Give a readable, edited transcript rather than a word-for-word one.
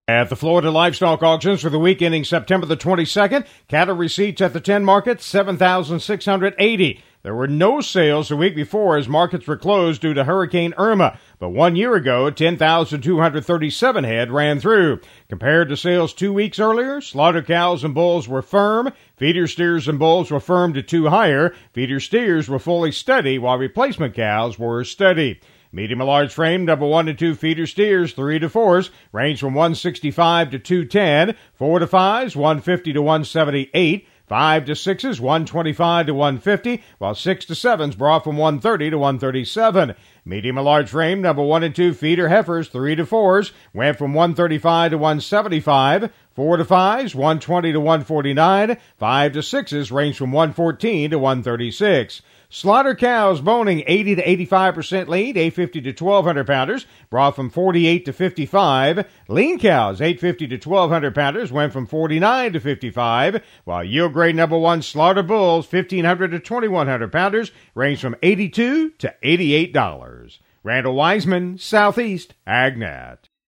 At the Florida Livestock Auctions for the week ending September the 22nd, cattle receipts at the 10 market, 7,680. There were no sales the week before as markets were closed due to Hurricane Irma, but 1 year ago, 10,237 head ran through. Compared to sales 2 weeks earlier, slaughter cows and bulls were firm, feeder steers and bulls were firm to 2 higher, feeder steers were fully steady, while replacement cows were steady. Medium and large frame, number 1 and 2 feeder steers, 3 to 4s, range from 165 to 210, 4 to 5s, 150 to 178, 5 to 6s, 125 to 150, while 6 to 7s brought from 130 to 137. Medium and large frame, number 1 and 2 feeder heifers, 3 to 4s, went from 135 to 175, 4 to 5s, 120 to 149, 5 to 6s range from 114 to 136. Slaughter cows boning 80 to 85% lean, 850 to 1,200 pounders, brought from 48 to 55. Lean cows, 850 to 1,200 pounders, went from 49 to 55, while yield grade number 1 slaughter bulls, 1,500 to 2,100 pounders, range from $82 to $88. Randall Wiseman, Southeast AgNet.